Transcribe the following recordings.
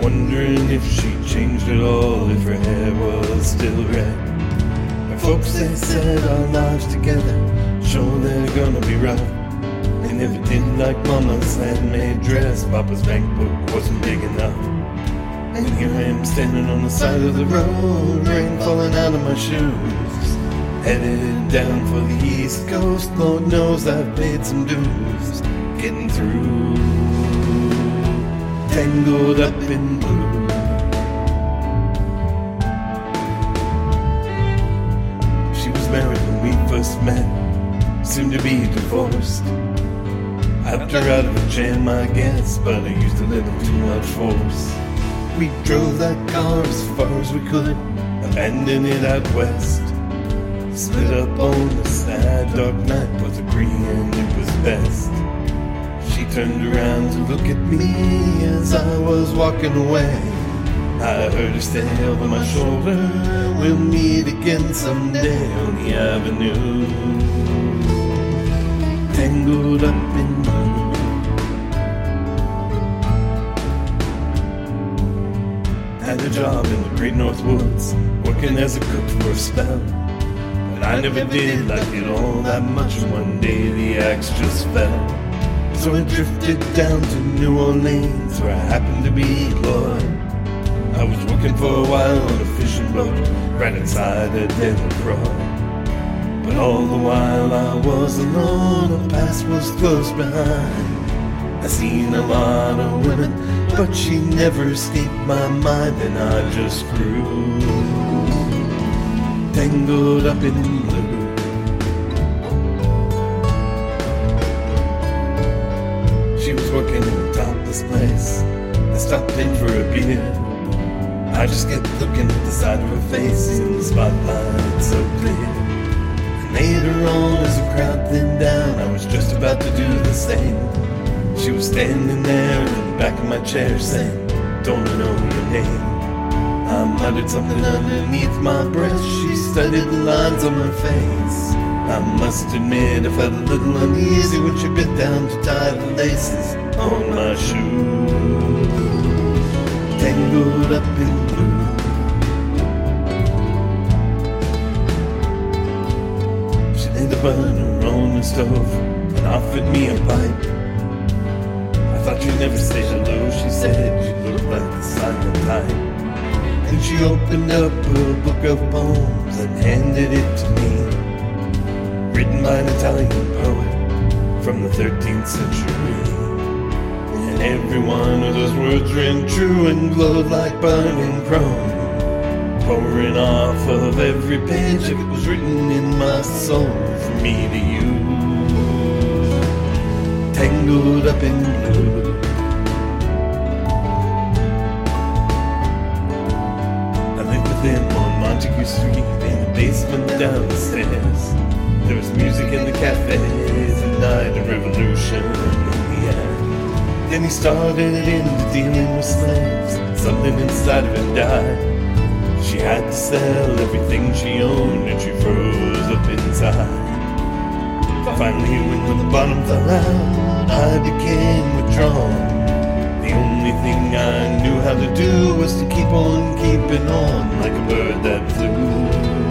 wondering if she changed at all, if her hair was still red. Her folks, they said our lives together, sure they're gonna be rough. They never did like Mama's handmade dress, Papa's bank book wasn't big enough. And here I am standing on the side of the road, rain falling out of my shoes, headed down for the East Coast. Lord knows I've paid some dues, getting through, tangled up in blue. She was married when we first met, soon to be divorced. I helped her out of a jam, I guess, but I used a little too much force. We drove that car as far as we could, abandoned it out west. Split up on a sad dark night, was agreeing it was best. She turned around to look at me as I was walking away. I heard her say over my shoulder, we'll meet again someday on the avenue, tangled up in blue. Had a job in the Great North Woods, working as a cook for a spell. But I never did like it all that much, and one day the axe just fell. So I drifted down to New Orleans, where I happened to be Lloyd. I was working for a while on a fishing boat, right inside a dead LaCroix. But all the while I was alone, the past was close behind. I seen a lot of women, but she never escaped my mind, and I just grew, tangled up in blue. She was working in a topless place. I stopped in for a beer. I just kept looking at the side of her face in the spotlight so clear. And later on, as the crowd thinned down, I was just about to do the same. She was standing there in the back of my chair saying, don't I know your name? I muttered something underneath my breath. She studied the lines on my face. I must admit I felt a little uneasy when she bent down to tie the laces on my shoe, tangled up in blue. She laid the burner on the stove and offered me a pipe. I thought you'd never say hello, she said. You look like the silent type. And she opened up a book of poems and handed it to me, written by an Italian poet from the 13th century. And every one of those words rang true and glowed like burning chrome, pouring off of every page like it was written in my soul, from me to you, tangled up in blue. I lived with him on Montague Street, in the basement down the stairs. There was music in the cafes at night, a revolution in the air. Then he started into dealing with slaves. Something inside of him died. She had to sell everything she owned, and she froze up inside. Finally, when the bottom fell out, I became withdrawn. The only thing I knew how to do was to keep on keeping on, like a bird that flew,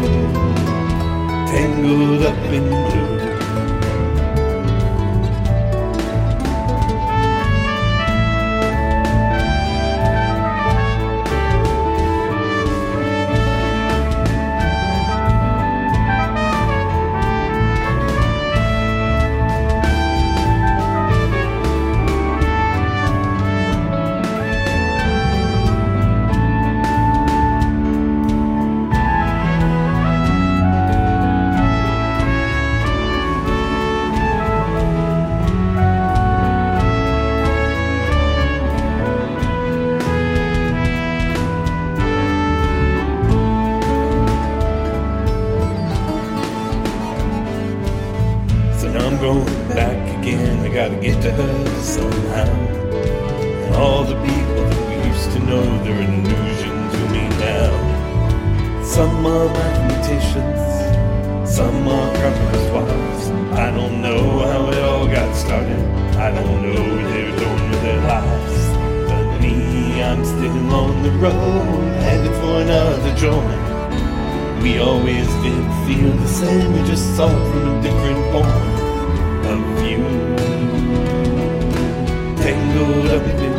tangled up in blue. Going back again, I gotta get to her somehow. And all the people that we used to know, they're an illusion to me now. Some are like imitations, some are carpenter's wives. I don't know how it all got started, I don't know what they were doing with their lives. But me, I'm still still on the road, headed for another joint. We always did feel the same, we just saw it from a different point of view. Tangled up in